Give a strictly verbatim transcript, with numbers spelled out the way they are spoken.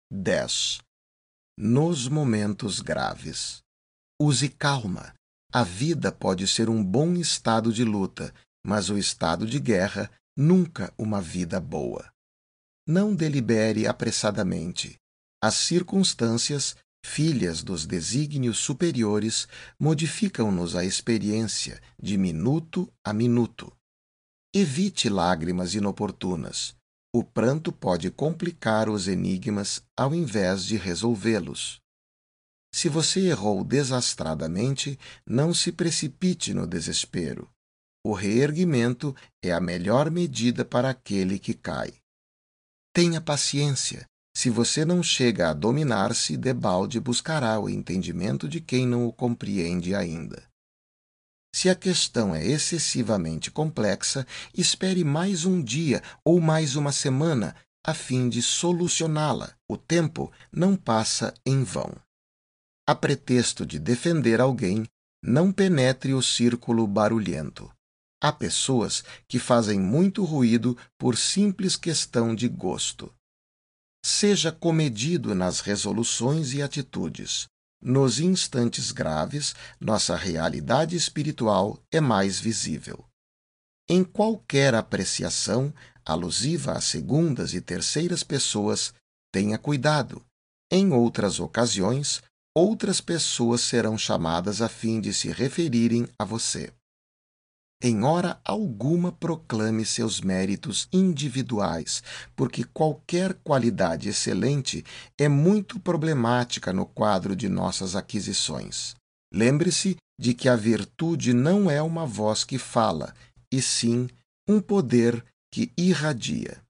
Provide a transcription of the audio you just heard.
dez. Nos momentos graves. Use calma. A vida pode ser um bom estado de luta, mas o estado de guerra nunca uma vida boa. Não delibere apressadamente. As circunstâncias, filhas dos desígnios superiores, modificam-nos a experiência de minuto a minuto. Evite lágrimas inoportunas. O pranto pode complicar os enigmas ao invés de resolvê-los. Se você errou desastradamente, não se precipite no desespero. O reerguimento é a melhor medida para aquele que cai. Tenha paciência. Se você não chega a dominar-se, debalde buscará o entendimento de quem não o compreende ainda. Se a questão é excessivamente complexa, espere mais um dia ou mais uma semana a fim de solucioná-la. O tempo não passa em vão. A pretexto de defender alguém, não penetre o círculo barulhento. Há pessoas que fazem muito ruído por simples questão de gosto. Seja comedido nas resoluções e atitudes. Nos instantes graves, nossa realidade espiritual é mais visível. Em qualquer apreciação, alusiva a segundas e terceiras pessoas, tenha cuidado. Em outras ocasiões, outras pessoas serão chamadas a fim de se referirem a você. Em hora alguma proclame seus méritos individuais, porque qualquer qualidade excelente é muito problemática no quadro de nossas aquisições. Lembre-se de que a virtude não é uma voz que fala, e sim um poder que irradia.